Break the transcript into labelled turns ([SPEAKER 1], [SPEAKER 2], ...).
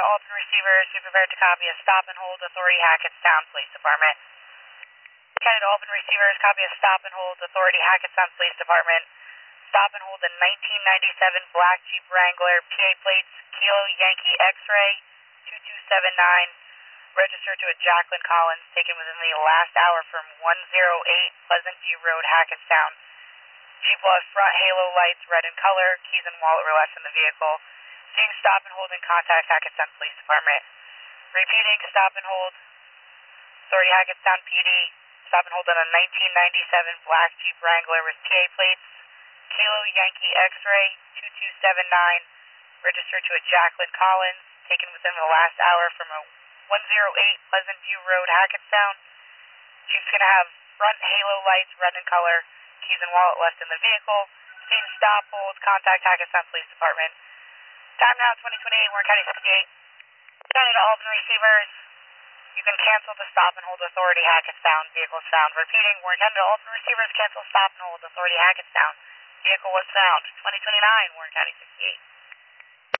[SPEAKER 1] Alton receivers, be prepared to copy a stop and hold authority Hackettstown Police Department. County to Alton receivers, copy a stop and hold authority Hackettstown Police Department. Stop and hold a 1997 black Jeep Wrangler, PA plates, Kilo Yankee X-ray 2279, registered to a Jacqueline Collins, taken within the last hour from 108 Pleasant View Road, Hackettstown. Jeep will have front halo lights, red in color, keys and wallet were left in the vehicle. Seeing stop and hold and contact Hackettstown Police Department. Repeating, stop and hold. Authority Hackettstown PD. Stop and hold on a 1997 black Jeep Wrangler with PA plates, Kilo Yankee X-ray 2279, registered to a Jacqueline Collins, taken within the last hour from a 108 Pleasant View Road, Hackettstown. Jeep's going to have front halo lights, red in color, keys and wallet left in the vehicle. Seeing stop, hold, contact Hackettstown Police Department. Time now 2028, Warren County 68. County to Alton receivers. You can cancel the stop and hold authority Hackettstown. Vehicle is found. Repeating, Warren County to Alton receivers, cancel stop and hold authority Hackettstown. Vehicle was found. 2029, Warren County 68.